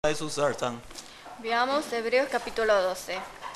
来书12章。 Veamos Hebreos capítulo 12.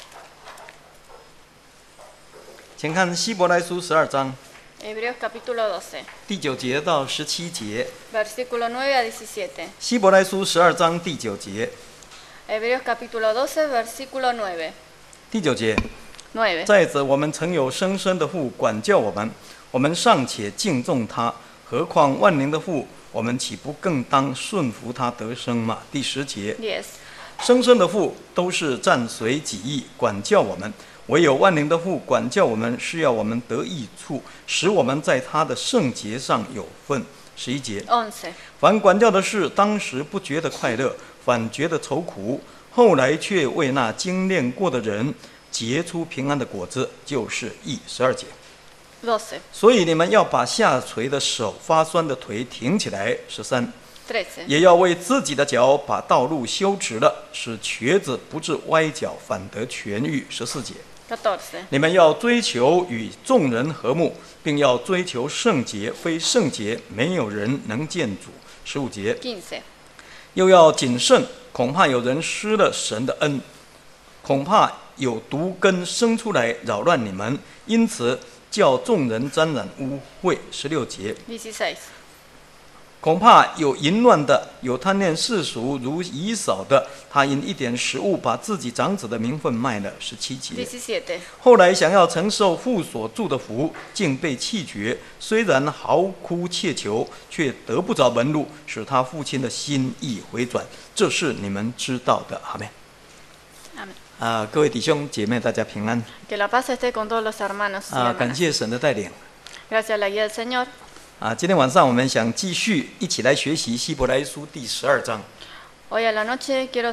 请看希伯来书12章 Hebreos capítulo 12, 第9节到17节。 versículo 9 a 17. 希伯来书12章第9节。 Hebreos capítulo 12, versículo 9. 第9节。 9. 再者，我们曾有生身的父管教我们，我们尚且敬重他，何况万灵的父，我们岂不更当顺服他得生吗？第10节。 10. 生身的父都是暂随己意管教我们，唯有万灵的父管教我们，是要我们得益处，使我们在他的圣洁上有份。11节。 11. 凡管教的事，当时不觉得快乐，反觉得愁苦，后来却为那精炼过的人结出平安的果子，就是义。12节。 12. 所以你们要把下垂的手、发酸的腿挺起来。13。 13. 也要为自己的脚把道路修直了，使瘸子不致歪脚，反得痊愈。14节。 14. 你们要追求与众人和睦，并要追求圣洁，非圣洁没有人能见主。15节。 15. 又要谨慎，恐怕有人失了神的恩，恐怕有毒根生出来扰乱你们，因此叫众人沾染污秽。16节。 16. 恐怕有淫乱的，有贪恋世俗如以扫的，他因一点食物把自己长子的名分卖了。17节。 17. 后来想要承受父所祝的福，竟被弃绝，虽然嚎哭切求，却得不着门路，使他父亲的心意回转，这是你们知道的。阿们。 Amén. 各位弟兄姐妹，大家平安。 Que la paz esté con todos los hermanos y 感 hermanas. 谢神的带领。 Gracias a la guía del Señor. 今天晚上我们想继续一起来学习希伯来书第12章。 Hoy a la noche quiero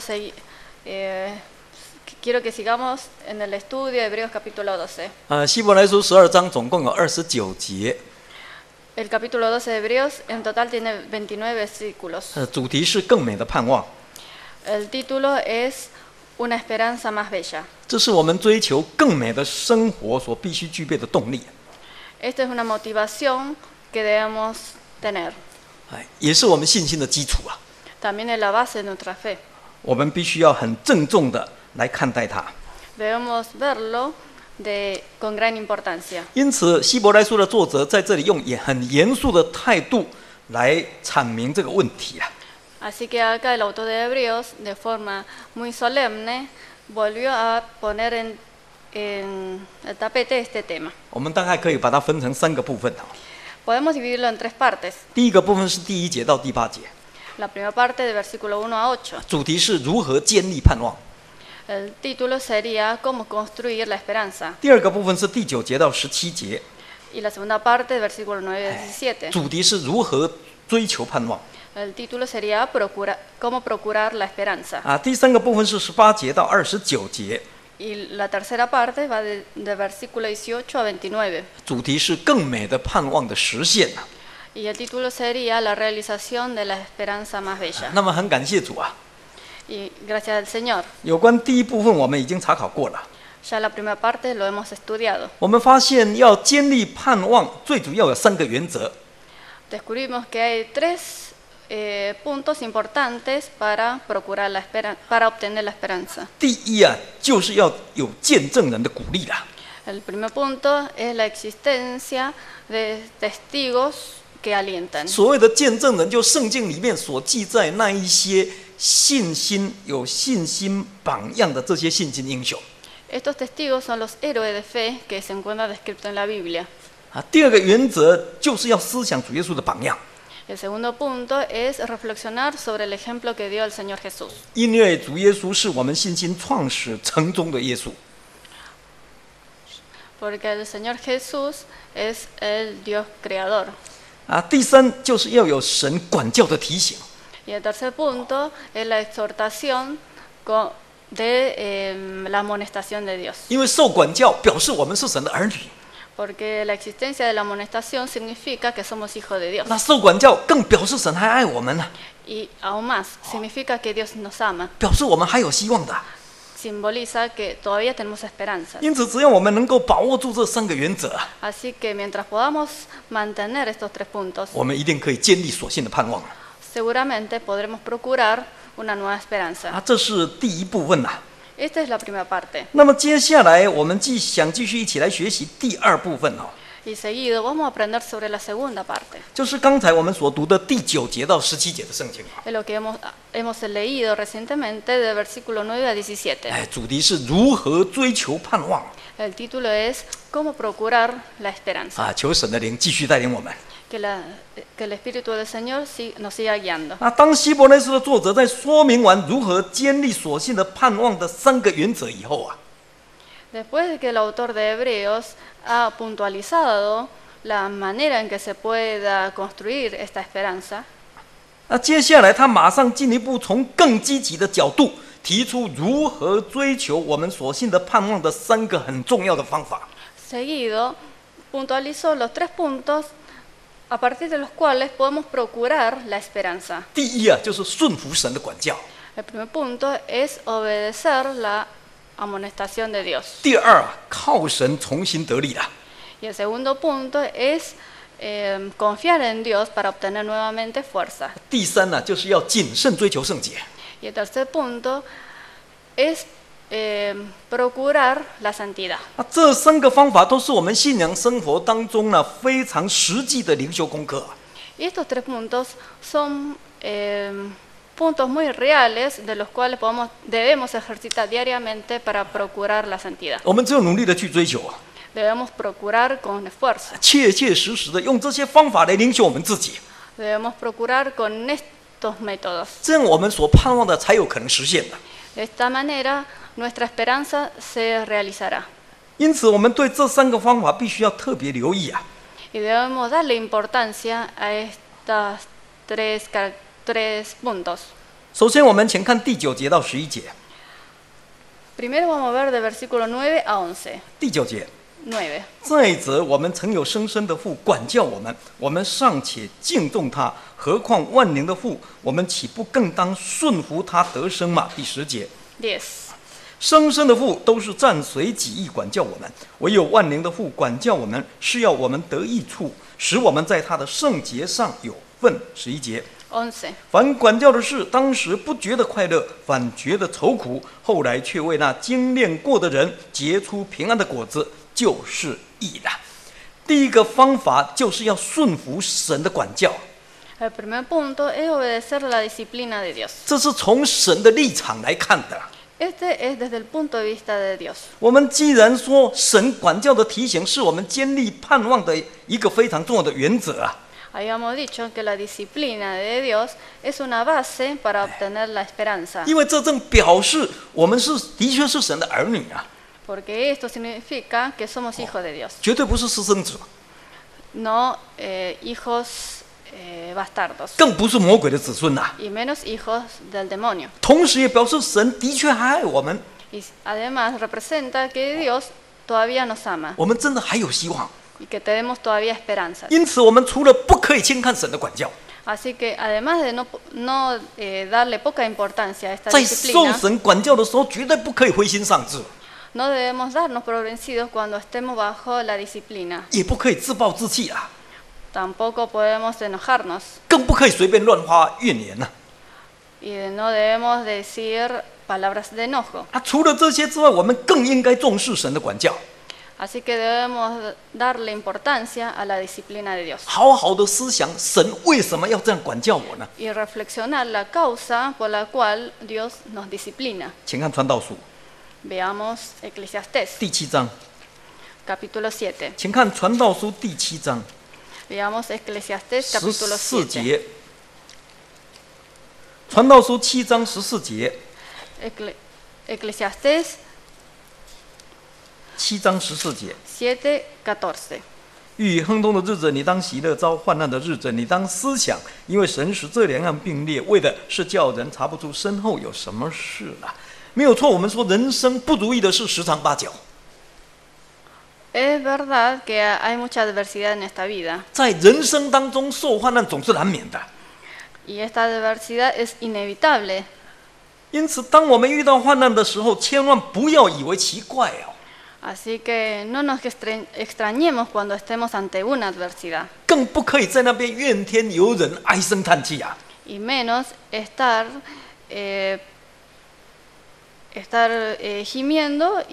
que sigamos en el estudio de Hebreos capítulo 12. 希伯来书12章总共有29节。 El capítulo 12 de Hebreos en total tiene 29 versículos. 主题是更美的盼望。 El título es Una esperanza más bella. 这是我们追求更美的生活所必须具备的动力。 Esta es una motivación que debemos tener. 也是我们信心的基础啊。 También es la base de nuestra fe. 我们必须要很郑重的来看待它。 Debemos verlo con gran importancia. 因此，希伯来书的作者在这里用很严肃的态度来阐明这个问题啊。 Así que acá el autor de Hebreos, de forma muy solemne, volvió a poner en el tapete este tema. 我们大概可以把它分成3个部分。 Podemos dividirlo en 3 partes. 第一个部分是第1节到第8节， La primera parte de versículo 1 a 8. 主题是如何建立盼望。 El título sería Cómo construir la esperanza. 第2个部分是第9节到17节， Y la segunda parte, versículo 9 a 17. 主题是如何追求盼望。 El título sería Cómo procurar la esperanza. 第3个部分是18节到29节， Y la tercera parte va de versículo 18 a 29. 主题是更美的盼望的实现。 Y el título sería La realización de la esperanza más bella. 那么很感谢主啊， Y gracias al Señor. 有关第1部分我们已经查考过了。 Ya la primera parte lo hemos estudiado. 我们发现要建立盼望，最主要有3个原则。 Descubrimos que hay 3 puntos importantes para obtener la esperanza. 第一就是要有见证人的鼓励啦。 El primer punto es la existencia de testigos que alientan. 所谓的见证人，就圣经里面所记载那一些有信心榜样的这些信心英雄。 Estos testigos son los héroes de fe que se encuentran descritos en la Biblia. 第2个原则就是要思想主耶稣的榜样。 El segundo punto es reflexionar sobre el ejemplo que dio el Señor Jesús. 因为主耶稣是我们信心创始成终的耶稣。 Porque el Señor Jesús es el Dios creador. 第3就是要有神管教的提醒。 Y el tercer punto es la exhortación de la amonestación de Dios. 因为受管教表示我们是神的儿女， Porque la existencia de la amonestación significa que somos hijos de Dios. 那受管教更表示神还爱我们呢， Y aún más, significa que Dios nos ama. 表示我们还有希望的。 Simboliza que todavía tenemos esperanza. 因此，只要我们能够把握住这3个原则， Así que mientras podamos mantener estos 3 puntos, 我们一定可以建立所信的盼望。 seguramente podremos procurar una nueva esperanza. 这是第一部分呐。 Esta es la primera parte. 那么接下来我们想继续一起来学习第二部分哦。 Y seguido vamos a aprender sobre la segunda parte. 就是刚才我们所读的第9节到17节的圣经。 Es lo que hemos leído recientemente de versículo 9 a 17. 主题是如何追求盼望。 El título es ¿Cómo procurar la esperanza? 求神的灵继续带领我们。 Que el Espíritu del Señor nos siga guiando. 当希伯来书的作者在说明完如何建立所信的盼望的3个原则以后 Después de que el autor de Hebreos ha puntualizado la manera en que se pueda construir esta esperanza, 接下来他马上进一步从更积极的角度提出如何追求我们所信的盼望的3个很重要的方法。 seguido puntualizó los 3 puntos a partir de los cuales podemos procurar la esperanza. 第一就是顺服神的管教。 El primer punto es obedecer la amonestación de Dios. 第二靠神重新得力了。 Y el segundo punto es confiar en Dios para obtener nuevamente fuerza. 第三就是要谨慎追求圣洁。 Y el tercer punto es procurar la santidad. 这3个方法都是我们信仰生活当中非常实际的灵修功课。 Y estos 3 puntos son puntos muy reales de los cuales debemos ejercitar diariamente para procurar la santidad. 我们只有努力的去追求 Debemos procurar con esfuerzo. 切切实实的用这些方法来灵修我们自己， Debemos procurar con estos métodos. 这样我们所盼望的才有可能实现的。 De esta manera, nuestra esperanza se realizará. 因此，我们对这3个方法必须要特别留意 Y debemos darle importancia a estos 3 puntos. 首先，我们请看第9节到11节。 Primero vamos a ver de versículo 9 a 11. 第9节。 9. 再者，我们曾有生身的父管教我们，我们尚且敬重他，何况万灵的父，我们岂不更当顺服他得生吗？第10节。 10. 生身的父都是暂随己意管教我们，唯有万灵的父管教我们，是要我们得益处，使我们在他的圣洁上有份。11节。 11. 凡管教的事，当时不觉得快乐，反觉得愁苦，后来却为那精炼过的人结出平安的果子，就是义了。第一个方法就是要顺服神的管教。 El primer punto es obedecer la disciplina de Dios. 这是从神的立场来看的。 Este es desde el punto de vista de Dios. 我们既然说神管教的提醒是我们坚立盼望的一个非常重要的原则 Habíamos dicho que la disciplina de Dios es una base para obtener la esperanza. 因为这正表示我们的确是神的儿女 Porque esto significa que somos hijos de Dios. 绝对不是私生子， No hijos bastardos. 更不是魔鬼的子孙 Y menos hijos del demonio. 同时也表示神的确还爱我们， Y además representa que Dios todavía nos ama 我们真的还有希望。 y que tenemos todavía esperanza. 因此，我们除了不可以轻看神的管教， Así que además de no darle poca importancia a esta 在受 disciplina, 神管教的时候，绝对不可以灰心丧志， no debemos darnos por vencidos cuando estemos bajo la disciplina. 也不可以自暴自弃 Tampoco podemos enojarnos 更不可以随便乱发怨言 y no debemos decir palabras de enojo. 除了这些之外，我们更应该重视神的管教， Así que debemos darle importancia a la disciplina de Dios 好好的思想神为什么要这样管教我呢？ y reflexionar la causa por la cual Dios nos disciplina. 请看传道书 Veamos Eclesiastés, 第7章， capítulo 7. 请看传道书第7章 Veamos Eclesiastés, capítulo 14 7. 节，传道书7章14节。 Eclesiastés 7章14节。 7:14. 遇亨通的日子，你当喜乐；遭患难的日子，你当思想，因为神使这2样并列，为的是叫人查不出身后有什么事了。没有错，我们说人生不如意的事十常八九。 Es verdad que hay mucha adversidad en esta vida 在人生当中受患难总是难免的。 y esta adversidad es inevitable. 因此，当我们遇到患难的时候，千万不要以为奇怪 Así que no nos extrañemos cuando estemos ante una adversidad 更不可以在那边怨天尤人、唉声叹气 y menos estar estar gimiendo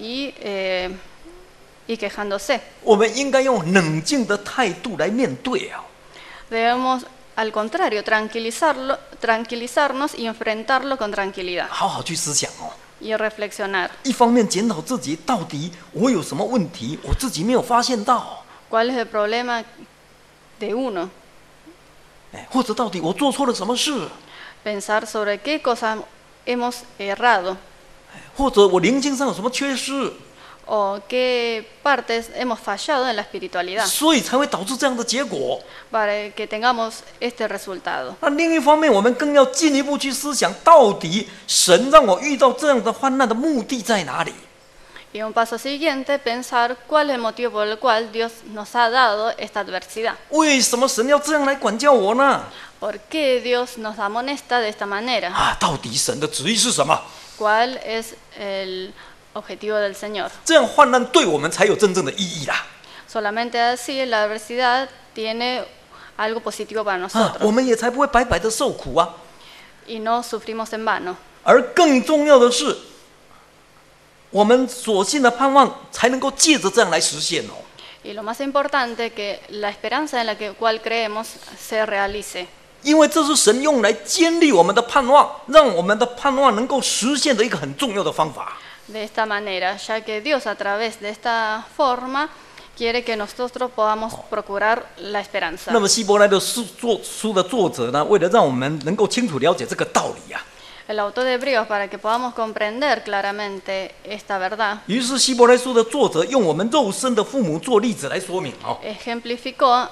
y quejándose. 我们应该用冷静的态度来面对啊。 Debemos, al contrario, tranquilizarnos y enfrentarlo con tranquilidad 好好去思想哦。 y reflexionar. 一方面检讨自己到底我有什么问题，我自己没有发现到， ¿Cuál es el problema de uno? 或者到底我做错了什么事， Pensar sobre qué cosas hemos errado 或者我灵性上有什么缺失， o qué partes hemos fallado en la espiritualidad 所以才会导致这样的结果。 para que tengamos este resultado. 那另一方面，我们更要进一步去思想，到底神让我遇到这样的患难的目的在哪里？ Y un paso siguiente, pensar cuál es el motivo por el cual Dios nos ha dado esta adversidad. 为什么神要这样来管教我呢？ ¿Por qué Dios nos amonesta de esta manera? 到底神的旨意是什么？ ¿Cuál es el objetivo del Señor? 这样患难对我们才有真正的意义啦。 Solamente así la adversidad tiene algo positivo para 我 nosotros 们也才不会白白的受苦啊。 y no sufrimos en vano. 而更重要的是，我们所信的盼望才能够借着这样来实现哦。 Y lo más importante, que la esperanza en la cual creemos se realice. 因为这是神用来坚立我们的盼望，让我们的盼望能够实现的一个很重要的方法。 De esta manera, ya que Dios a través de esta forma quiere que nosotros podamos procurar la esperanza. 那么希伯来的书的作者呢，为了让我们能够清楚了解这个道理啊， El autor de Hebreos, para que podamos comprender claramente esta verdad, 于是希伯来书的作者用我们肉身的父母做例子来说明哦。 ejemplificó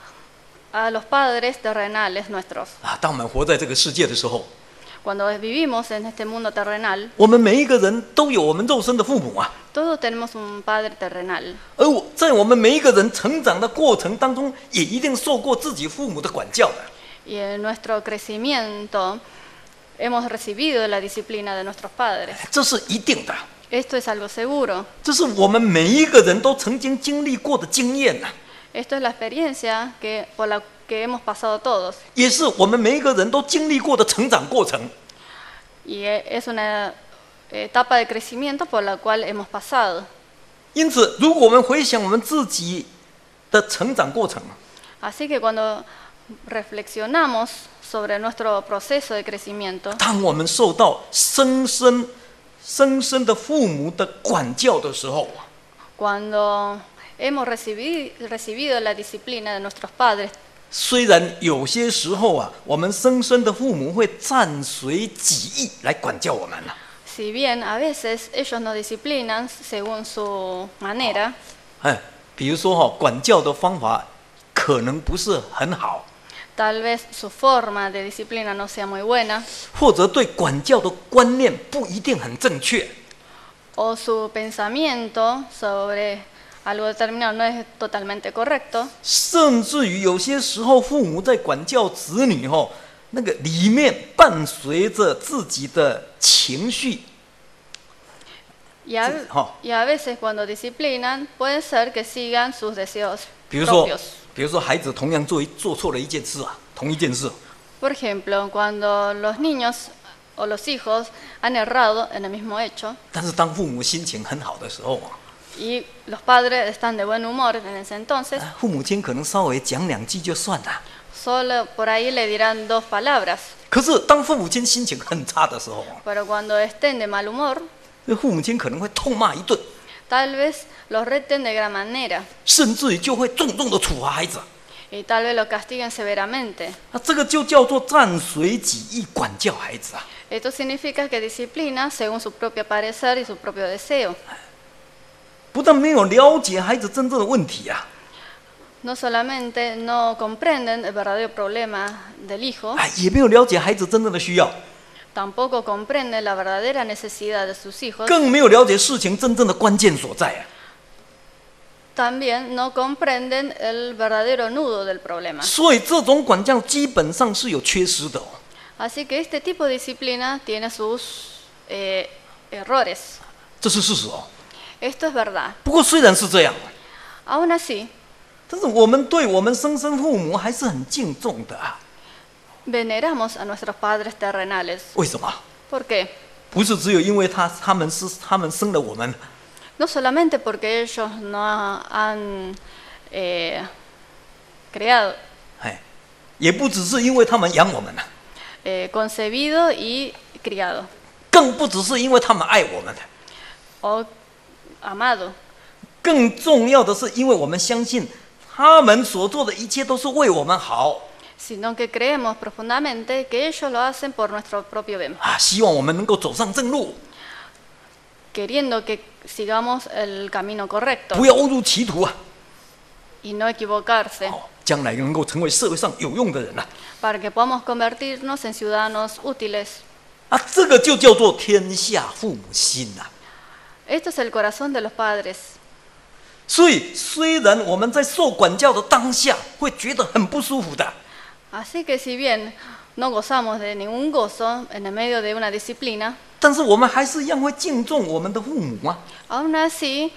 a los padres terrenales nuestros. 当我们活在这个世界的时候， Cuando vivimos en este mundo terrenal, 我们每一个人都有我们肉身的父母啊。 todos tenemos un padre terrenal. 而在我们每一个人成长的过程当中，也一定受过自己父母的管教的。 Y en nuestro crecimiento hemos recibido la disciplina de nuestros padres. 这是一定的， Esto es algo seguro. 这是我们每一个人都曾经经历过的经验呐、 Esto es la experiencia por la que hemos pasado todos. 也是我们每一个人都经历过的成长过程。 Y es una etapa de crecimiento por la cual hemos pasado. 因此，如果我们回想我们自己的成长过程， Así que cuando reflexionamos sobre nuestro proceso de crecimiento, 当我们受到生生的父母的管教的时候， cuando hemos recibido la disciplina de nuestros padres, 虽然有些时候啊，我们生生的父母会暂随己意来管教我们了。 si bien a veces ellos nos disciplinan según su manera, 比如说管教的方法可能不是很好， tal vez su forma de disciplina no sea muy buena, 或者对管教的观念不一定很正确， o su pensamiento sobre algo determinado no es totalmente correcto, 甚至于有些时候父母在管教子女那个里面伴随着自己的情绪。 y a veces cuando disciplinan puede ser que sigan sus deseos 比如说 propios. 孩子同样做错了一件事啊，同一件事， Por ejemplo, cuando los niños o los hijos han errado en el mismo hecho 但是当父母心情很好的时候啊， y los padres están de buen humor en ese entonces, 父母亲可能稍微讲两句就算了。 solo por ahí le dirán 2 palabras. 可是当父母亲心情很差的时候， Pero cuando estén de mal humor, 父母亲可能会痛骂一顿， tal vez los reten de gran manera 甚至于就会重重的处罚孩子。 y tal vez los castiguen severamente. 这个就叫做暂随己意管教孩子啊。 Esto significa que disciplina según su propio parecer y su propio deseo. 不但没有了解孩子真正的问题啊， No solamente no comprenden el verdadero problema del hijo, 也没有了解孩子真正的需要， tampoco comprenden la verdadera necesidad de sus hijos, 更没有了解事情真正的关键所在啊。 también no comprenden el verdadero nudo del problema. 所以这种管教基本上是有缺失的哦。 Así que este tipo de disciplina tiene sus errores. 这是事实哦。 Esto es verdad. 不过虽然是这样， Aún así, 但是我们对我们生身父母还是很敬重的啊。 veneramos a nuestros padres terrenales. 为什么？ ¿Por qué? 不是只有因为他们生了我们， No solamente porque ellos no han creado, 哎，也不只是因为他们养我们了， concebido y criado, 更不只是因为他们爱我们了， o amado, 更重要的是，因为我们相信他们所做的一切都是为我们好 sino que creemos profundamente que ellos lo hacen por nuestro propio bien, 啊，希望我们能够走上正路， queriendo que sigamos el camino correcto 不要误入歧途啊， y no equivocarse, 将来能够成为社会上有用的人啊， para que podamos convertirnos en ciudadanos útiles. 啊，这个就叫做天下父母心呐、 Esto es el corazón de los padres. 所以，虽然我们在受管教的当下会觉得很不舒服的， Así que si bien no gozamos de ningún gozo en el medio de una disciplina, 但是我们还是一样会敬重我们的父母啊， aún así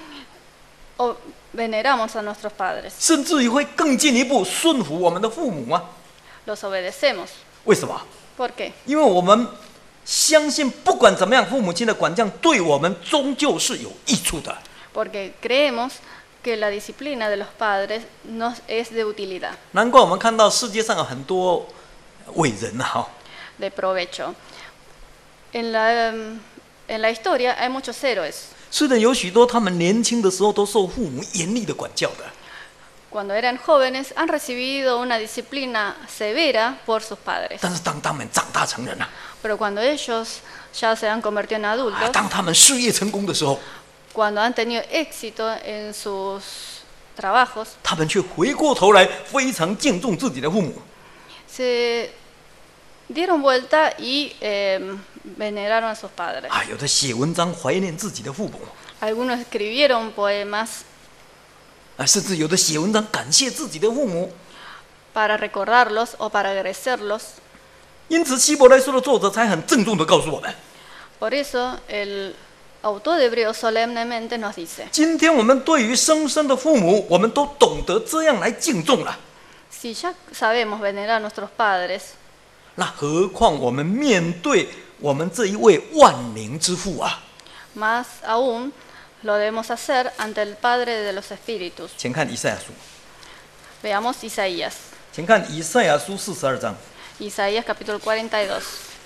veneramos a nuestros padres, 甚至于会更进一步顺服我们的父母啊。 los obedecemos. 为什么？ ¿Por qué? 因为我们相信，不管怎么样，父母亲的管教对我们终究是有益处的。 Porque creemos que la disciplina de los padres nos es de utilidad, 难怪我们看到世界上有很多伟人啊， de provecho. En la historia hay muchos héroes. 虽然有许多他们年轻的时候都受父母严厉的管教的， Cuando eran jóvenes han recibido una disciplina severa por sus padres. 但是当他们长大成人了， Pero cuando ellos ya se han convertido en adultos, 当他们事业成功的时候， cuando han tenido éxito en sus trabajos, 他们却回过头来非常敬重自己的父母。 se dieron vuelta y veneraron a sus padres. 啊，有的写文章怀念自己的父母， Algunos escribieron poemas 啊，甚至有的写文章感谢自己的父母。 para recordarlos o para agradecerlos. 因此，希伯来书的作者才很郑重地告诉我们： Por eso el autor de Hebreos solemnemente nos dice, 今天我们对于生身的父母，我们都懂得这样来敬重了。 si ya sabemos venerar a nuestros padres, 那何况我们面对我们这一位万灵之父啊！ más aún lo debemos hacer ante el Padre de los Espíritus. 请看以赛亚书， Veamos Isaías. 请看以赛亚书42章 Isaías capítulo 42,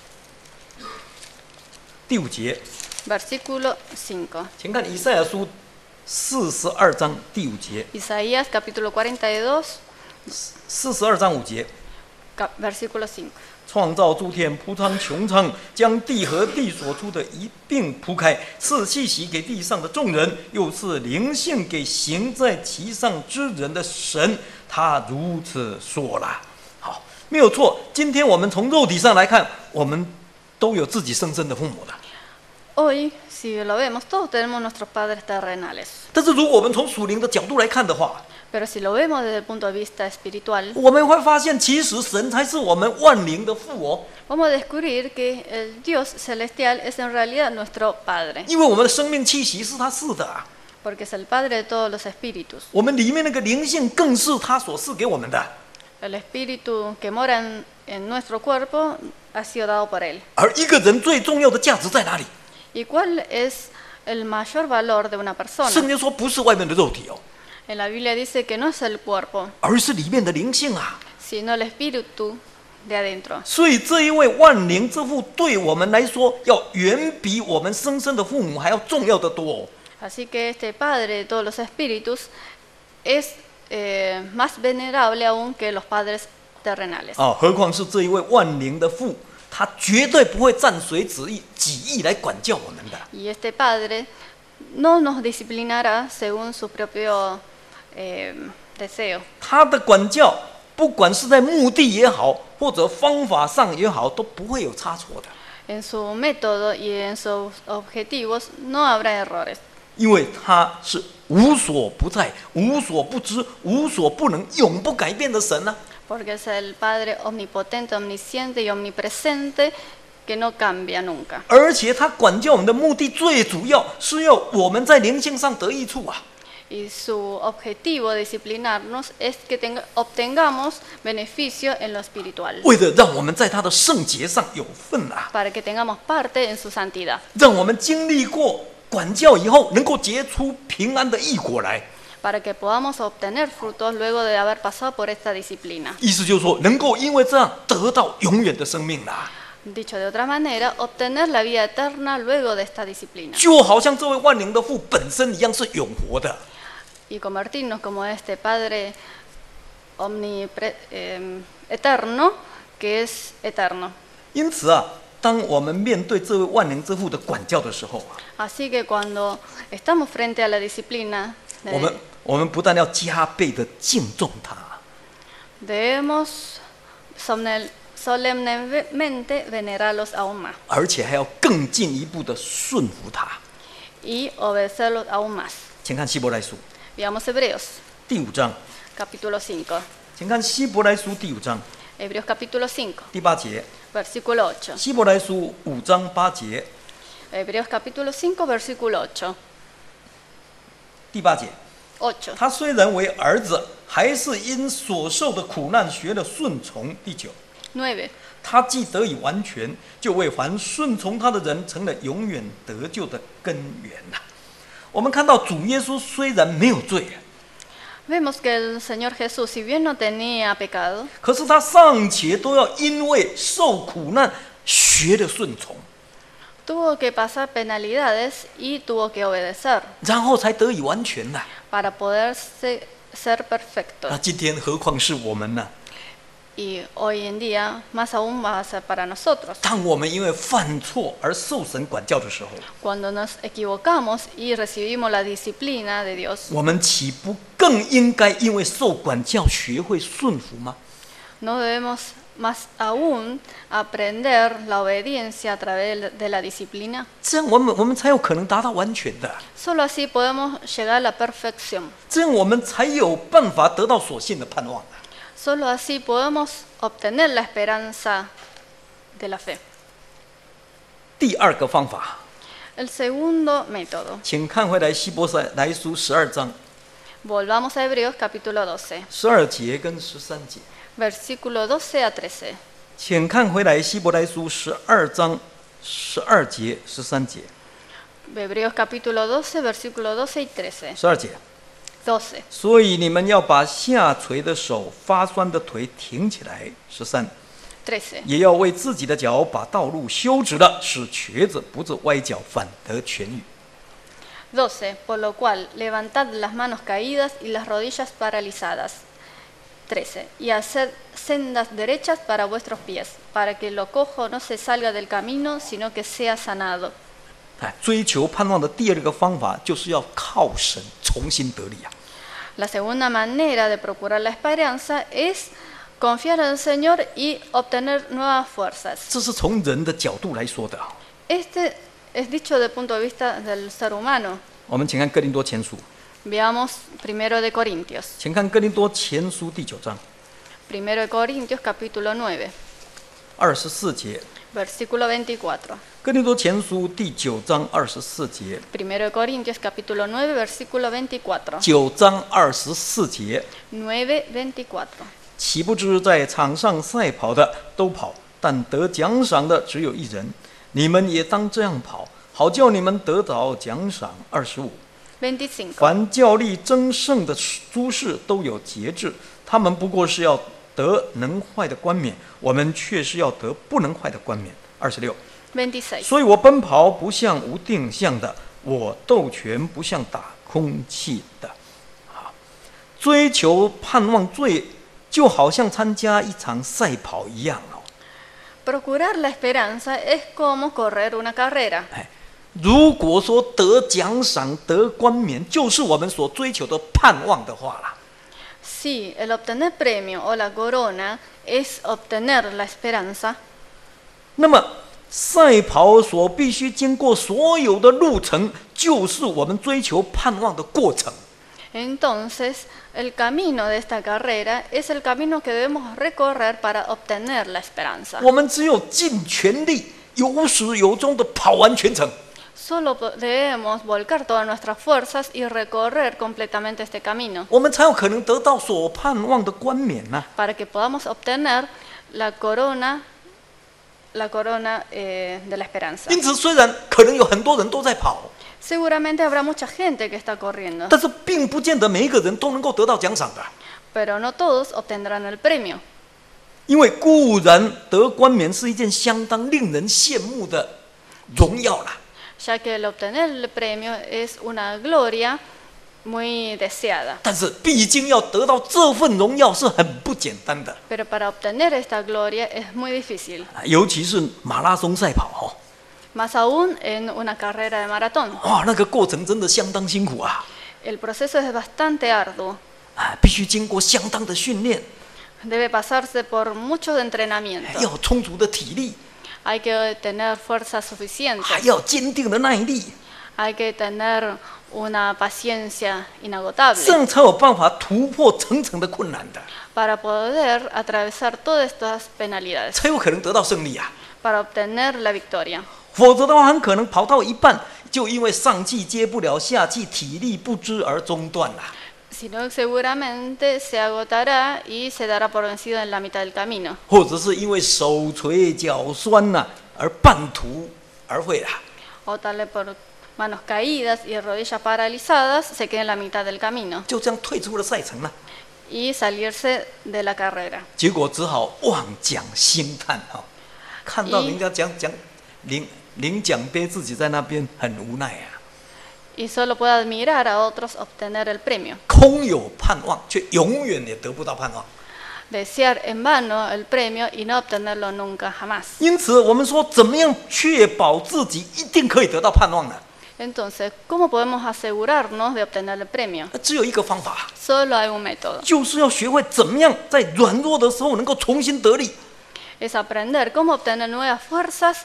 第5节， versículo 5. 请看以赛亚书42章第5节， Isaías capítulo 42, 42章5节。 versículo 5. 创造诸天，铺张穹苍，将地和地所出的一并铺开，赐气息给地上的众人，又赐灵性给行在其上之人的神。他如此说了。好，没有错。今天我们从肉体上来看，我们都有自己生身的父母的。 Hoy, si lo vemos, todos tenemos nuestros padres terrenales. 但是如果我们从属灵的角度来看的话， Pero si lo vemos desde el punto de vista espiritual, 我们会发现，其实神才是我们万灵的父哦。 vamos a descubrir que el Dios celestial es en realidad nuestro Padre, 因为我们的生命气息是他赐的啊， porque es el Padre de todos los espíritus. 我们里面那个灵性更是他所赐给我们的。 El espíritu que mora en nuestro cuerpo ha sido dado por Él. 而一个人最重要的价值在哪里？ ¿Y cuál es el mayor valor de una 圣 persona? 经说不是外面的肉体哦， En la Biblia dice que no es el cuerpo, 而是里面的灵性啊。 sino el espíritu de adentro. 所以这一位万灵之父对我们来说，要远比我们生身的父母还要重要的多哦。 Así que este Padre de todos los espíritus es más venerable aún que los padres terrenales. 啊，何况是这一位万灵的父，他绝对不会暂随己意来管教我们的。 Y este Padre no nos disciplinará según su propio deseo. 他的管教，不管是在目的也好，或者方法上也好，都不会有差错的。 En su método y en sus objetivos no habrá errores, 因为他是无所不在、无所不知、无所不能、永不改变的神呢、 porque es el Padre omnipotente, omnisciente y omnipresente que no cambia nunca. 而且他管教我们的目的最主要是要我们在灵性上得益处啊。 Y su objetivo de disciplinarnos es que obtengamos beneficio en lo espiritual, 为了让我们在他的圣洁上有份啊， para que tengamos parte en su santidad, 让我们经历过管教以后，能够结出平安的义果来。 para que podamos obtener frutos luego de haber pasado por esta disciplina. 意思就是说，能够因为这样得到永远的生命啦。 Dicho de otra manera, obtener la vida eterna luego de esta disciplina 就好像这位万灵的父本身一样是永活的。 y convertirnos como este Padre eterno que es eterno. 因此啊，当我们面对这位万灵之父的管教的时候啊， Así que cuando estamos frente a la disciplina, 我们不但要加倍的敬重他， debemos solemnemente venerarlos aún más 而且还要更进一步的顺服他。 y obedecerlos aún más. 请看希伯来书 Veamos Hebreos, 第5章， capítulo 5. 请看希伯来书第5章 Hebreos capítulo 5, 第8节， versículo 8. 希伯来书5章8节， Hebreos capítulo 5, versículo 8. 第8节。 8. 他虽然为儿子，还是因所受的苦难学了顺从。第9， 9. 他既得以完全，就为凡顺从他的人成了永远得救的根源呐。我们看到主耶稣虽然没有罪， Vemos que el Señor Jesús, si bien no tenía pecado, 可是他尚且都要因为受苦难学了顺从， tuvo que pasar penalidades y tuvo que obedecer 然后才得以完全呐。 para poder ser perfecto. 那今天何况是我们呢？ Y hoy en día, más aún va a ser para nosotros. 当我们因为犯错而受神管教的时候， Cuando nos equivocamos y recibimos la disciplina de Dios, 我们岂不更应该因为受管教学会顺服吗？ no debemos más aún aprender la obediencia a través de la disciplina. 这样我们才有可能达到完全的， Solo así podemos llegar a la perfección. 这样我们才有办法得到所信的盼望。 Solo así podemos obtener la esperanza de la fe. 第二个方法， El segundo método. 请看回来希伯来书12章 Volvamos a Hebreos capítulo 12, 12节跟13节， versículo 12 a 13. 请看回来希伯来书12章12节13节 Hebreos capítulo 12, versículo 12 y 13. 12节。 12. 所以你们要把下垂的手、发酸的腿挺起来。13， 13. 也要为自己的脚把道路修直了，使瘸子不致歪脚，反得痊愈。 12. Por lo cual, levantad las manos caídas y las rodillas paralizadas. 13. Y haced sendas derechas para vuestros pies, para que lo cojo no se salga del camino, sino que sea sanado. 追求盼望的第二个方法，就是要靠神重新得力啊！ La segunda manera de procurar la esperanza es confiar en el Señor y obtener nuevas fuerzas. 这是从人的角度来说的啊。 Este es dicho desde el punto de vista del ser humano. 我们请看哥林多前书， Veamos 1 de Corintios. 请看哥林多前书第9章 1 de Corintios capítulo 9, 24节。 versículo 24. 哥林多前书第9章24节， 1 de Corintios capítulo 9, versículo 24. 9章24节， 9:24. 岂不知在场上赛跑的都跑，但得奖赏的只有一人。你们也当这样跑，好叫你们得着奖赏。25， 25. 凡较力争胜的诸事都有节制，他们不过是要得能坏的冠冕，我们却是要得不能坏的冠冕。26， 26. 所以我奔跑不像无定向的，我斗拳不像打空气的。追求盼望罪，就好像参加一场赛跑一样哦。 Procurar la esperanza es como correr una carrera. 如果说得奖赏、得冠冕，就是我们所追求的盼望的话啦， Si el obtener premio o la corona es obtener la esperanza, 那么赛跑所必须经过所有的路程，就是我们追求盼望的过程。 entonces el camino de esta carrera es el camino que debemos recorrer para obtener la esperanza. 我们只有尽全力、有始有终的跑完全程， Solo debemos volcar todas nuestras fuerzas y recorrer completamente este camino 我们才有可能得到所盼望的冠冕呐、 para que podamos obtener la corona de la esperanza. 因此，虽然可能有很多人都在跑， Seguramente habrá mucha gente que está corriendo, 但是并不见得每一个人都能够得到奖赏的。 pero no todos obtendrán el premio. 因为固然得冠冕是一件相当令人羡慕的荣耀啦， Ya que el obtener el premio es una gloria muy deseada. 但是毕竟要得到这份荣耀是很不简单的， Pero para obtener esta gloria es muy difícil, 尤其是马拉松赛跑哦， más aún en una carrera de maratón. 哇，那个过程真的相当辛苦啊， El proceso es bastante arduo, 必须经过相当的训练， debe pasarse por mucho de entrenamiento. 要有充足的体力， Hay que tener fuerza 还 suficiente, 要有坚定的耐力， hay que tener una paciencia 这 inagotable 样才有办法突破层层的困难的， para poder atravesar todas estas penalidades, 才有可能得到胜利啊。 para obtener la victoria. 否则的话，很可能跑到一半，就因为上气接不了下气，体力不支而中断了。 Si no, seguramente se agotará y se dará por vencido en la mitad del camino. 或者是因为手垂脚酸呐、而半途而废啦。 O tal vez por manos caídas y rodillas paralizadas se quede en la mitad del camino 就这样退出了赛程了， y salirse de la carrera. 结果只好望奖兴叹哈、看到人家领奖杯，自己在那边很无奈啊， Y solo puede admirar a otros obtener el premio. 空有盼望，却永远也得不到盼望。 Desear en vano el premio y no obtenerlo nunca jamás. 因此，我们说怎么样确保自己一定可以得到盼望呢？ Entonces, ¿cómo podemos asegurarnos de obtener el premio? 只有一个方法， Solo hay un método. 就是要学会怎么样在软弱的时候能够重新得力。 Es aprender cómo obtener nuevas fuerzas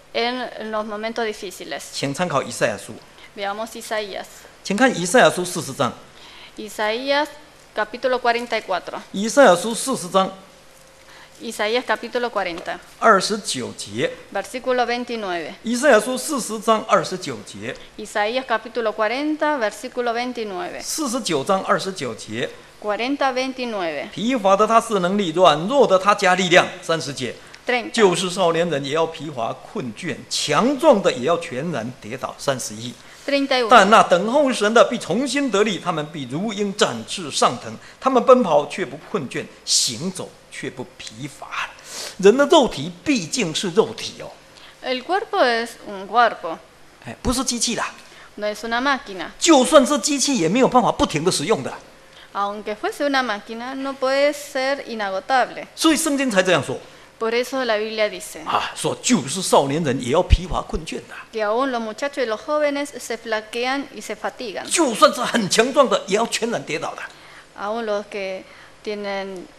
en los momentos difíciles. 请参考以赛亚书， Veamos Isaías. 请看以赛亚书40章。 Isaías capítulo 44. 以赛亚书40章 Isaías capítulo 40, 29节。 versículo 29. 以赛亚书40章29节。 Isaías capítulo 40, versículo 29. 49章29节。 40, 29. 疲乏的他是能力，软弱的他加力量。30节。 30. 就是少年人也要疲乏困倦，强壮的也要全然跌倒。31。 31. 但那等候神的必重新得力，他们必如鹰展翅上腾，他们奔跑却不困倦，行走却不疲乏。人的肉体毕竟是肉体哦， El cuerpo es un cuerpo, 不是机器啦。 no es una máquina. 就算是机器，也没有办法不停的使用的。 Aunque fuese una máquina, no puede ser inagotable. 所以圣经才这样说 Por eso la Biblia dice 啊，说就是少年人也要疲乏困倦的， que aún los muchachos y los jóvenes se flaquean y se fatigan. 就算是很强壮的，也要全然跌倒的。 Aún los que tienen,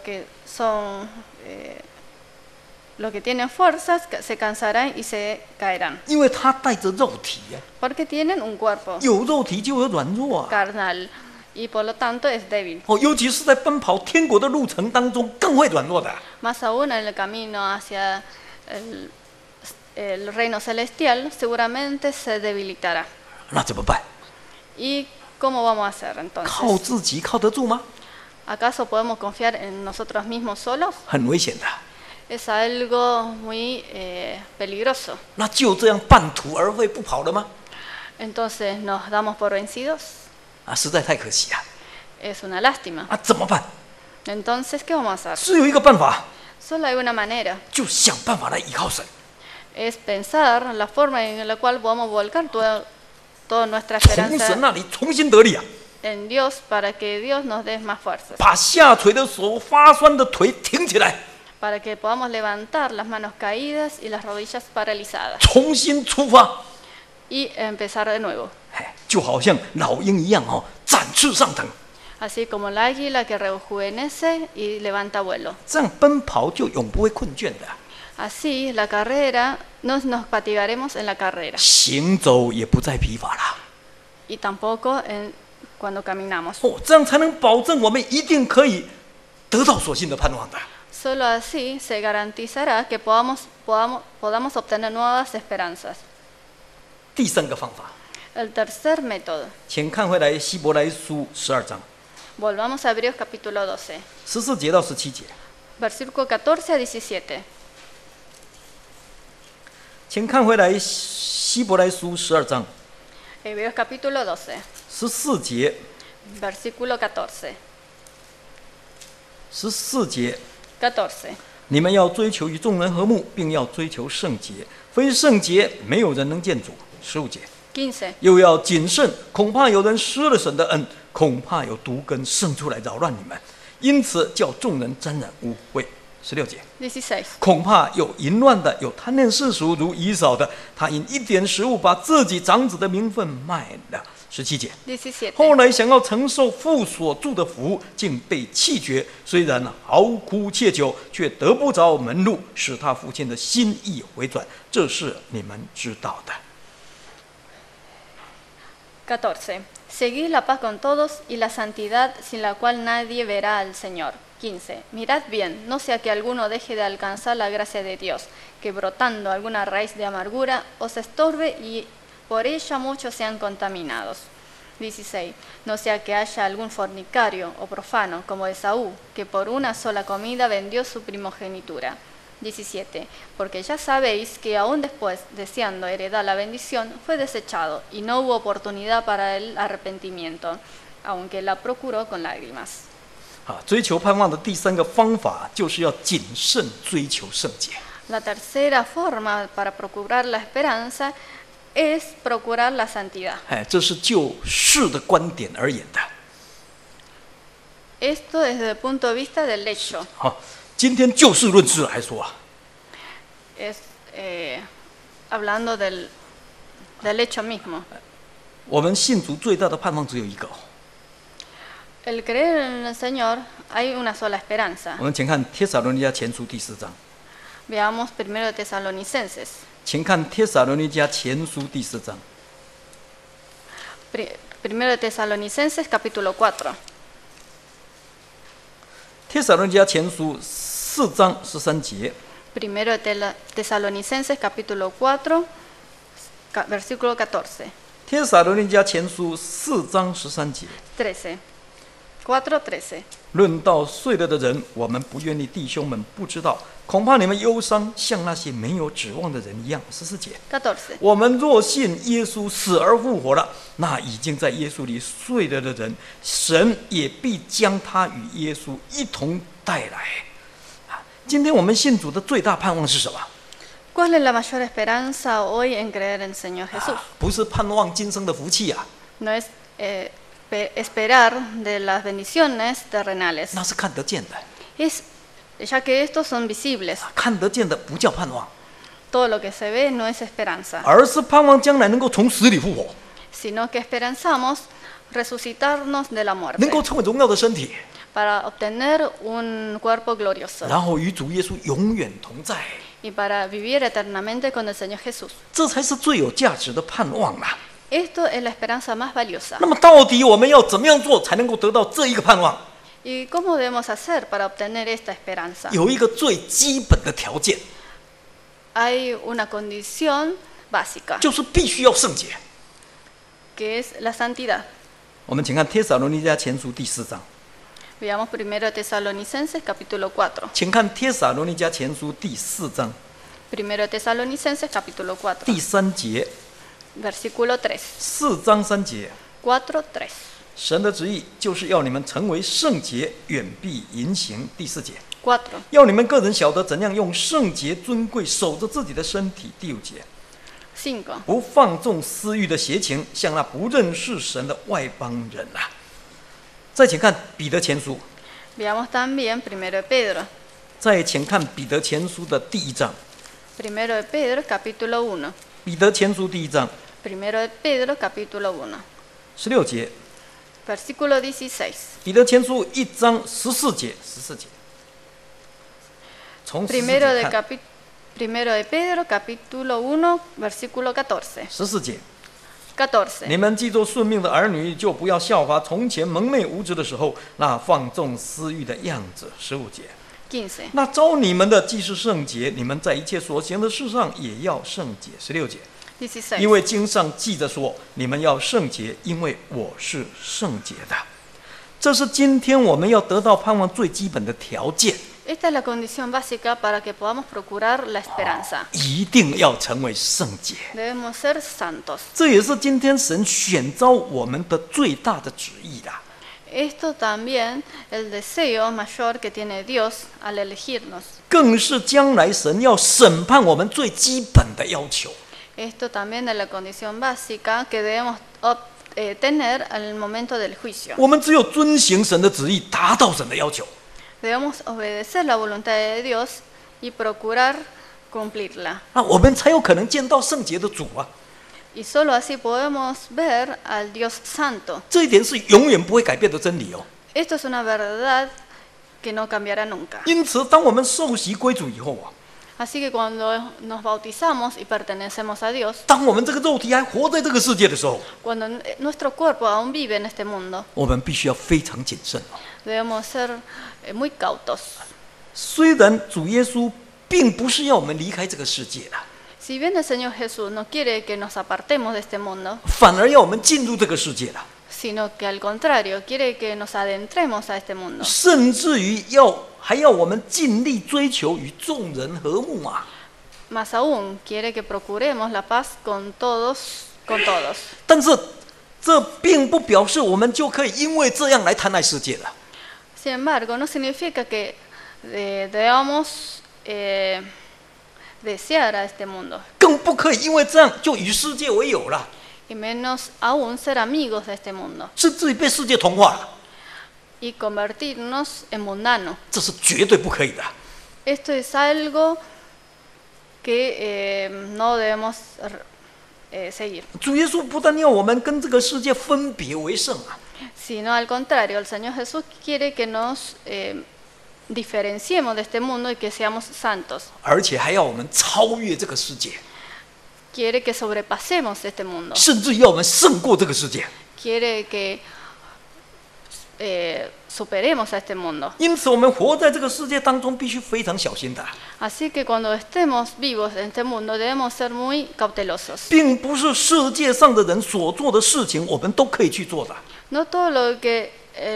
los que tienen fuerzas se cansarán y se caerán. 因为他带着肉体呀、 Porque tienen un cuerpo 有肉体就有软弱啊。 carnal y por lo tanto es débil. 尤其是在奔跑天国的路程当中，更会软弱的。 Más aún en el camino hacia el reino celestial, seguramente se debilitará. 那怎么办？ ¿Y cómo vamos a hacer 靠 entonces? 自己靠得住吗？ ¿Acaso podemos confiar en nosotros mismos solos? 很危险的。 Es algo muy peligroso. 那就这样半途而废不跑了吗？ Entonces nos damos por vencidos. 实在太可惜了。 Es una lástima. 怎么办？ Entonces, ¿qué vamos a hacer? 只有一个办法， Solo hay una manera. 就想办法来依靠神。 Es pensar la forma en la cual podamos volcar toda nuestra 从神 esperanza 那里重新得力啊！ en Dios para que Dios nos dé más fuerzas. 把下垂的手、发酸的腿挺起来， Para que podamos levantar las manos caídas y las rodillas paralizadas. 重新出发。 Y empezar de nuevo. 就好像老鹰一样哦，展翅上腾。 Así como el águila que rejuvenece y levanta vuelo. 这样奔跑就永不会困倦的， Así la carrera, nos fatigaremos en la carrera. 行走也不再疲乏了。 Y tampoco cuando caminamos. 这样才能保证我们一定可以得到所信的盼望的。 Solo así se garantizará que podamos obtener nuevas esperanzas. 第三个方法， El tercer método. 请看回来希伯来书12章 Volvamos a Hebreos capítulo 12, 14节到17节， versículo 14 a 17. 请看回来希伯来书12章 Hebreos capítulo 12, 14节， versículo 14. 14节， 14. 你们要追求与众人和睦，并要追求圣洁，非圣洁没有人能见主。15节， 15. 又要谨慎，恐怕有人失了神的恩，恐怕有毒根生出来扰乱你们，因此叫众人沾染污秽。16节， 16. 恐怕有淫乱的，有贪恋世俗如以扫的，他因一点食物把自己长子的名分卖了。17节， 17. 后来想要承受父所祝的福，竟被弃绝。虽然嚎哭切求，却得不着门路，使他父亲的心意回转。这是你们知道的。 14. Seguid la paz con todos y la santidad sin la cual nadie verá al Señor. 15. Mirad bien, no sea que alguno deje de alcanzar la gracia de Dios, que brotando alguna raíz de amargura os estorbe y por ella muchos sean contaminados. 16. No sea que haya algún fornicario o profano como Esaú, que por una sola comida vendió su primogenitura. 17. Porque ya sabéis que aún después, deseando heredar la bendición, fue desechado y no hubo oportunidad para el arrepentimiento, aunque la procuró con lágrimas. 追求盼望的第三个方法，就是要谨慎追求圣洁。 La tercera forma para procurar la esperanza es procurar la santidad. 这是就事的观点而言的。 Esto desde el punto de vista del hecho. 今天就事论事来说啊， Es hablando del hecho mismo. 我们信主最大的盼望只有一个。 El creer en el Señor hay una sola esperanza. 我们请看帖撒罗尼迦前书第4章， Veamos primero Tesalonicenses. 请看帖撒罗尼迦前书第4章， Primero Tesalonicenses capítulo 4. 帖撒罗尼迦前书4章13节， Primero Tesalonicenses capítulo 4, versículo 14. 帖撒罗尼迦前书4章13节。 13. 4:13. 论到睡了的人，我们不愿意弟兄们不知道，恐怕你们忧伤，像那些没有指望的人一样。14节， 14. 我们若信耶稣死而复活了，那已经在耶稣里睡了的人，神也必将他与耶稣一同带来。今天我们信主的最大盼望是什么？ ¿Cuál es la mayor esperanza hoy en creer en el Señor Jesús? 不是盼望今生的福气啊， No es esperar de las bendiciones terrenales, 那是看得见的。 ya que estos son visibles. 看得见的不叫盼望， Todo lo que se ve no es esperanza, 而是盼望将来能够从死里复活， sino que esperanzamos resucitarnos de la 能 muerte 够成为荣耀的身体， para obtener un cuerpo glorioso 然后与主耶稣永远同在。 y para vivir eternamente con el Señor Jesús. 这才是最有价值的盼望啊！ Esto es la esperanza más valiosa. 那么，到底我们要怎么样做才能够得到这一个盼望？ ¿Y cómo debemos hacer para obtener esta esperanza? 有一个最基本的条件， Hay una condición básica, 就是必须要圣洁。 que es la santidad. 我们请看帖撒罗尼迦前书第4章， Veamos primero Tesalonicenses capítulo 4. 请看帖撒罗尼迦前书第4章 Primero Tesalonicenses capítulo 4, 第3节 versículo 3. ，4章3节。 4:3. 神的旨意就是要你们成为圣洁，远避淫行。第4节， 4. 要你们个人晓得怎样用圣洁尊贵守着自己的身体。第5节， 5. 不放纵私欲的邪情，像那不认识神的外邦人啊。再请看彼得前书， Veamos también primero de Pedro. 再请看彼得前书的第1章， Primero de Pedro capítulo 1. 彼得前书第1章 Primero de Pedro capítulo 1. 16节， Versículo 16. 彼得前书1章14节，14节，从14 Primero 节 de, 看 Primero de Pedro capítulo 1, versículo 14. 14节。 14. 你们既做顺命的儿女，就不要效法从前蒙昧无知的时候那放纵私欲的样子。15节， 15. 那招你们的既是圣洁，你们在一切所行的事上也要圣洁。16节， 16. 因为经上记着说，你们要圣洁，因为我是圣洁的。这是今天我们要得到盼望最基本的条件， Esta es la condición básica para que podamos procurar la esperanza. 一定要成为圣洁。 Debemos ser santos. 这也是今天神选召我们的最大的旨意啦。 Esto también el deseo mayor que tiene Dios al elegirnos. 更是将来神要审判我们最基本的要求。 Esto también es la condición básica que debemos tener al momento del juicio. 我们只有遵行神的旨意，达到神的要求， Debemos obedecer la voluntad de Dios y procurar cumplirla. 那我们才有可能见到圣洁的主啊！ Y solo así podemos ver al Dios Santo. 这一点是永远不会改变的真理哦。 Esto es una verdad que no cambiará nunca. 因此，当我们受洗归主以后啊， Así que cuando nos bautizamos y pertenecemos a Dios, 当我们这个肉体还活在这个世界的时候， cuando nuestro cuerpo aún vive en este mundo, 我们必须要非常谨慎哦。 debemos ser muy cautos. 虽然主耶稣并不是要我们离开这个世界的， Si bien el Señor Jesús no quiere que nos apartemos de este mundo, 反而要我们进入这个世界的， sino que al contrario, quiere que nos adentremos a este mundo. 甚至于还要我们尽力追求与众人和睦啊！ Más aún, quiere que procuremos la paz con todos. 但是这并不表示我们就可以因为这样来贪爱世界了。 Sin embargo, no significa que debamos desear a este mundo, 更不可以因为这样就与世界为友了， y menos aún ser amigos de este mundo 甚至于被世界同化了， y convertirnos en mundanos. 这是绝对不可以的。 Esto es algo que no debemos seguir, 主耶稣不但要我们跟这个世界分别为圣啊， sino al contrario, el Señor Jesús quiere que nos diferenciemos de este mundo y que seamos santos. 而且还要我们超越这个世界， Quiere que sobrepasemos este mundo. 甚至要我们胜过这个世界。 Quiere que superemos a este mundo. 因此，我们活在这个世界当中，必须非常小心的， Así que cuando estemos vivos en este mundo debemos ser muy cautelosos. 并不是世界上的人所做的事情，我们都可以去做的。 No todo lo que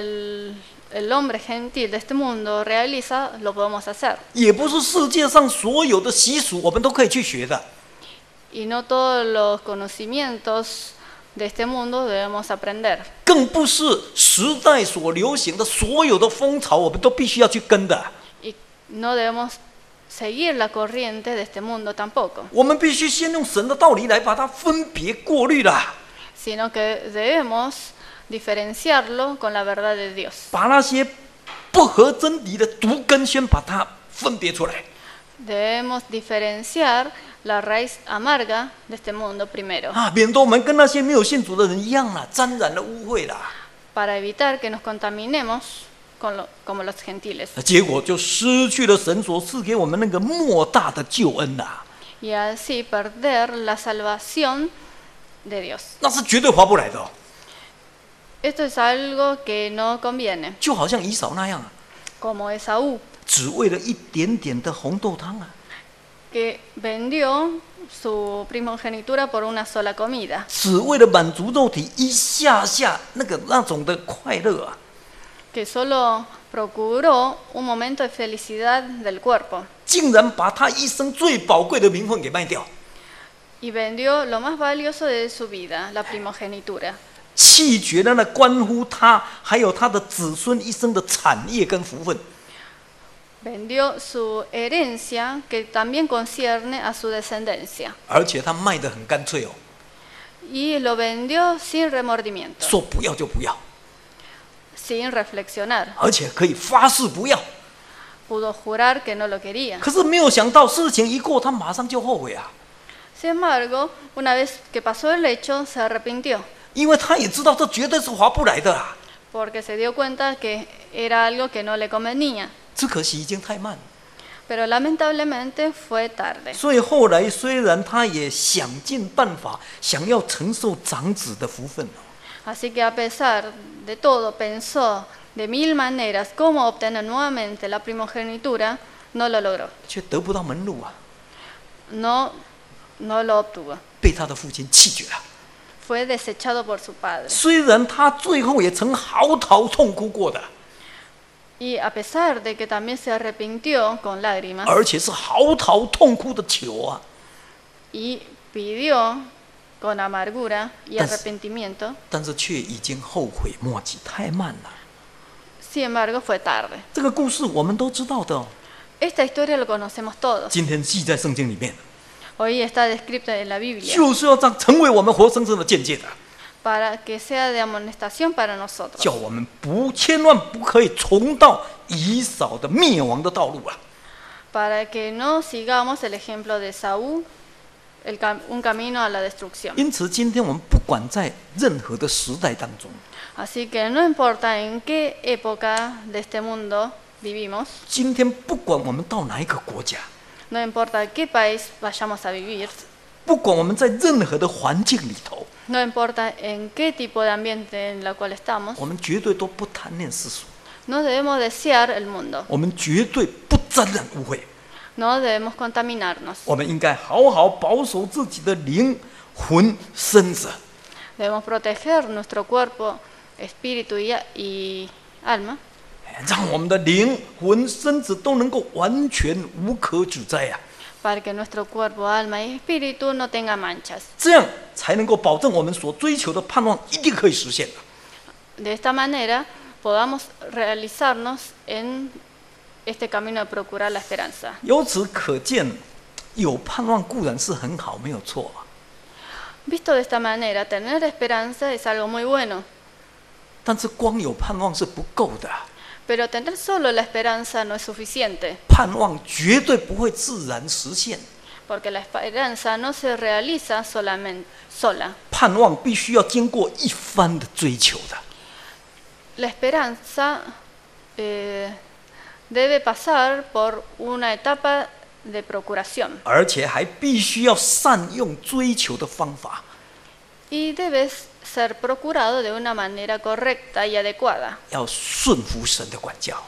el hombre gentil de este mundo realiza lo podemos hacer. 也不是世界上所有的习俗，我们都可以去学的。 Y no todos los conocimientos de este mundo debemos aprender. 更不是时代所流行的所有的风潮，我们都必须要去跟的。 Y no debemos seguir la corriente de este mundo tampoco, 我们必须先用神的道理来把它分别过滤啦， sino que debemos diferenciarlo con la verdad de Dios. 把那些不合真理的毒根先把它分别出来 Debemos diferenciar la raíz amarga de este mundo primero, 啊，免得我们跟那些没有信主的人一样啦，沾染了污秽啦， para evitar que nos contaminemos como los gentiles 结果就失去了神所赐给我们那个莫大的救恩啦， y así perder la salvación de Dios. 那是绝对划不来的哦。 Esto es algo que no conviene, 就好像以扫那样啊， como Esaú, 只为了一点点的红豆汤啊， que vendió su primogenitura por una sola comida, 只为了满足肉体一下下那种的快乐啊， que solo procuró un momento de felicidad del cuerpo 竟然把他一生最宝贵的名分给卖掉， y vendió lo más valioso de su vida, la primogenitura, 弃绝了那关乎他还有他的子孙一生的产业跟福分。 vendió su herencia que también concierne a su descendencia 而且他卖得很干脆哦， y lo vendió sin remordimiento, 说不要就不要， sin reflexionar. 而且可以发誓不要。 Pudo jurar que no lo quería. 可是没有想到事情一过，他马上就后悔啊， Sin embargo, una vez que pasó el hecho, se arrepintió, 因为他也知道这绝对是划不来的啊。 porque se dio cuenta que era algo que no le convenía. 只可惜已经太慢了， Pero lamentablemente fue tarde. 所以后来虽然他也想尽办法想要承受长子的福分哦， Así que a pesar de todo, pensó de 1000 maneras cómo obtener nuevamente la primogenitura, no lo logró. 却得不到门路啊。 No no lo obtuvo. 被他的父亲弃绝了。 Fue desechado por su padre. 虽然他最后也曾嚎啕痛哭过的， Y a pesar de que también se arrepintió con lágrimas 而且是嚎啕痛哭的求啊， y pidió con amargura y Entonces- arrepentimiento, 但是却已经后悔莫及，太慢了。 sin embargo fue tarde. 这个故事我们都知道的哦， Esta historia lo conocemos todos. 今天记在圣经里面， Hoy está descrita en la Biblia 就是要成为我们活生生的见解的， para que sea de amonestación para nosotros. 叫我们千万不可以重蹈以扫的灭亡的道路啊！ Para que no sigamos el ejemplo de Saúl, un camino a la destrucción. 因此，今天我们不管在任何的时代当中， Así que no importa en qué época de este mundo vivimos, 今天不管我们到哪一个国家， no importa qué país vayamos a vivir, 不管我们在任何的环境里头， no importa en qué tipo de ambiente en el cual estamos, 我们绝对都不贪恋世俗， no debemos desear el mundo, 我们绝对不沾染污秽， no debemos contaminarnos, 我们应该好好保守自己的灵魂身子， debemos proteger nuestro cuerpo, espíritu y alma, 让我们的灵魂身子都能够完全无可指摘啊！ para que nuestro cuerpo, alma y espíritu no tengan manchas. 这样才能够保证我们所追求的盼望一定可以实现的。 De esta manera podamos realizarnos en este camino de procurar la esperanza. 由此可见，有盼望固然是很好，没有错啊。 Visto de esta manera, tener esperanza es algo muy bueno, 但是光有盼望是不够的， pero tener solo la esperanza no es suficiente, 盼望绝对不会自然实现， porque la esperanza no se realiza sola. 盼望必须要经过一番的追求的。 La esperanza debe pasar por una etapa de procuración 而且还必须要善用追求的方法， y debe ser procurado de una manera correcta y adecuada. 要顺服神的管教，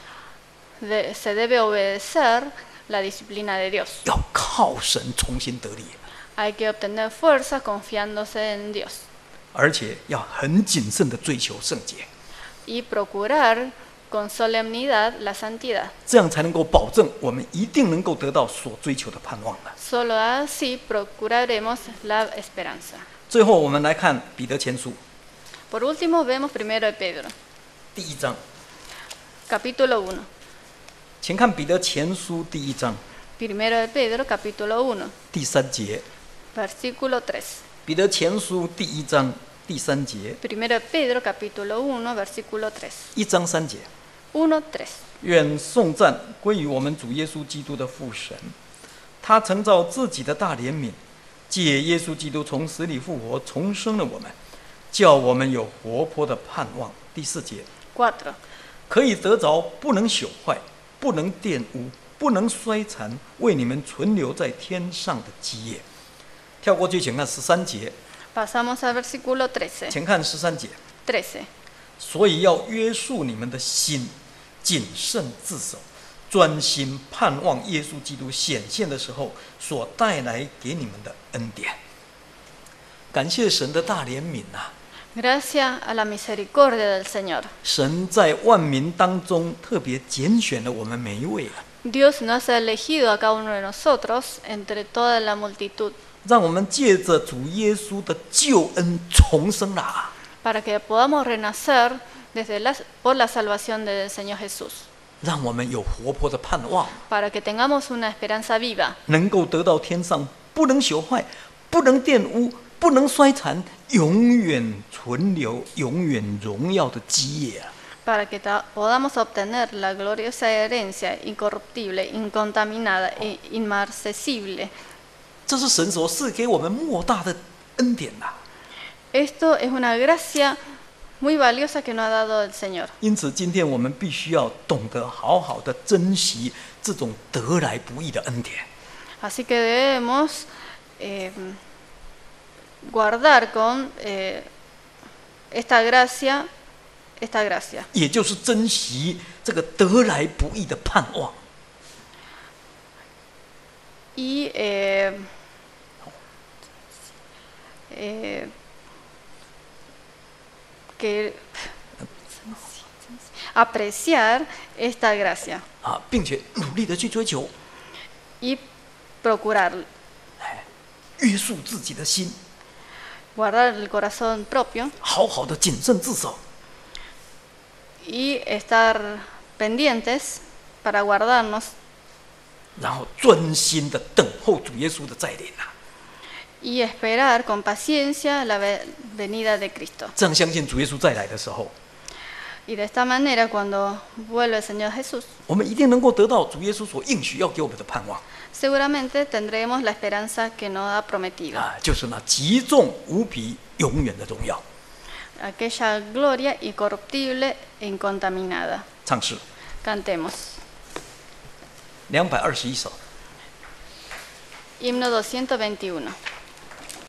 Se debe obedecer la disciplina de Dios. 要靠神重新得力， Hay que obtener fuerza confiándose en Dios 而且要很谨慎的追求圣洁， y procurar con solemnidad la santidad. 这样才能够保证我们一定能够得到所追求的盼望的。 Solo así procuraremos la esperanza. 最后，我们来看彼得前书 Por último, vemos 1 de Pedro, 第1章， capítulo 1. 请看彼得前书第1章 1 de Pedro, capítulo 1, 第3节。 versículo 3. 彼得前书第1章第3节， 1 de Pedro, capítulo 1, versículo 3. 1章3节。 1, 3. 愿颂赞归于我们主耶稣基督的父神，他曾照自己的大怜悯，借耶稣基督从死里复活，重生了我们，叫我们有活泼的盼望。第4节， 4. 可以得着不能朽坏、不能玷污、不能衰残，为你们存留在天上的基业。跳过去，请看13节， Pasamos al versículo 13. 请看13节。 13. 所以要约束你们的心，谨慎自守，专心盼望耶稣基督显现的时候所带来给你们的恩典。感谢神的大怜悯啊！ Gracias a la misericordia del Señor. 神在万民当中特别拣选了我们每一位啊， Dios nos ha elegido a cada uno de nosotros entre toda la multitud 让我们借着主耶稣的救恩重生啦， para que podamos renacer por la salvación del Señor Jesús, 让我们有活泼的盼望， para que tengamos una esperanza viva, 能够得到天上不能朽坏、不能玷污、不能衰残、永远存留、永远荣耀的基业啊！ para que podamos obtener la gloriosa herencia incorruptible, incontaminada e inmarcesible. 这是神所赐给我们莫大的恩典呐、 Esto es una gracia muy valiosa que nos ha dado el Señor. 因此，今天我们必须要懂得好好的珍惜这种得来不易的恩典。 Así que debemos guardar con esta gracia, 也就是珍惜这个得来不易的盼望。 y que apreciar esta gracia 啊，并且努力的去追求， y procurar 约束自己的心， guardar el corazón propio 好好的谨慎自守。 y estar pendientes para guardarnos 然后专心的等候主耶稣的再临啊！ y esperar con paciencia la venida de Cristo. 这样相信主耶稣再来的时候， Y de esta manera, cuando vuelve el Señor Jesús, 我们一定能够得到主耶稣所应许要给我们的盼望 seguramente tendremos la esperanza que nos ha prometido, 啊，就是那极重无比、永远的荣耀。 aquella gloria incorruptible e incontaminada. 唱诗 Cantemos. 221首。 Himno 221.